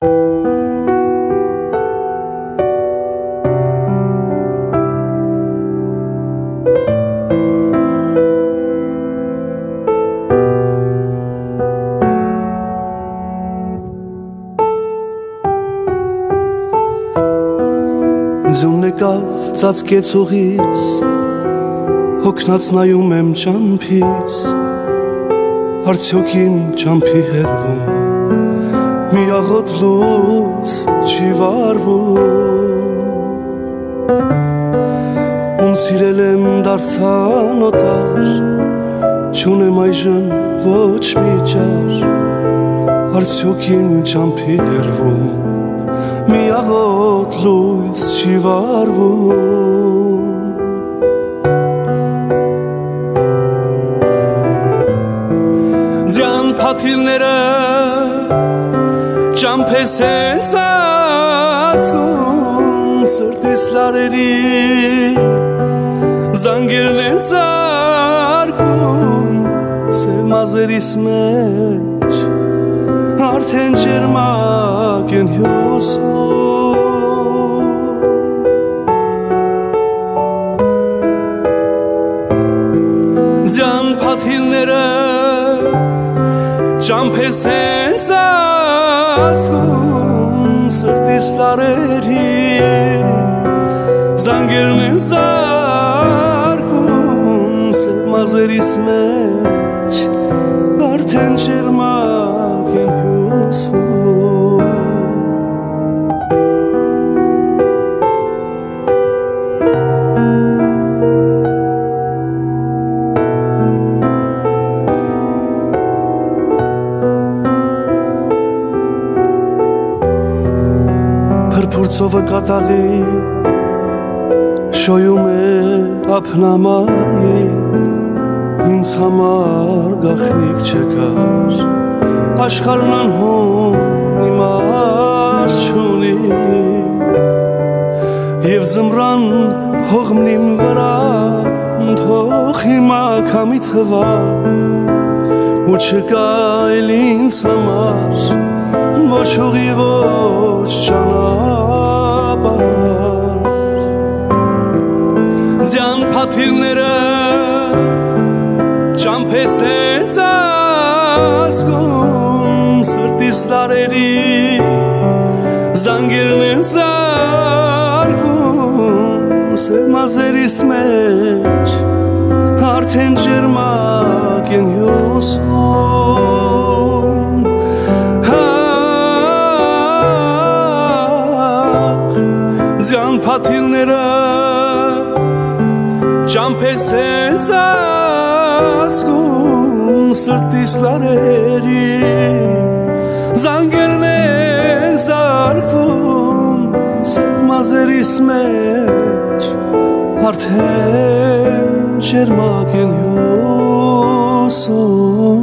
Ձյուն եկավ ծածկեց ուղիս, հոգնած նայում եմ ճամփիս, արդյոք իմ ճամփի հերվում մի աղոտ լույս չի վառվում, ում սիրել եմ դարձան օտար, չունեմ այժմ ոչ մի ճար, արդյոք իմ ճամփի հերվում մի աղոտ լույս չի վառվում, ձյան փաթիլները ճամփես են ծածկում, սրտիս լարերի զանգերն են զարկում, սև մազերիս մեջ արդեն ջերմակ են հյուսում, ձյան փաթիլները ճամփես են ծածկում, սրտիս լարերի զանգերն են զարկում, սև մազերիս մեջ արդեն ջերմակ են հյուսում, Փրփուր ծովը կատաղի շոյում է ափնամայի, ինձ համար գախնիկ չկար, աշխարհն անհուն իմաց չունի, և ձմռան հողմն իմ վրա թող հիմա քամի թվա, ու չկա էլ ինձ համար ոչ ուղի ոչ ճանապարհ, ձյան փաթիլները ճամփես են ծածկում, սրտիս լարերի զանգերն են զարկում, սև մազերիս մեջ արդեն ջերմակ են հյուսում, ձյան փաթիլները ճամփես են ծածկում, սրտիս լարերի զանգերն են զարկում, սև մազերիս մեջ արդեն ջերմակ են հյուսում,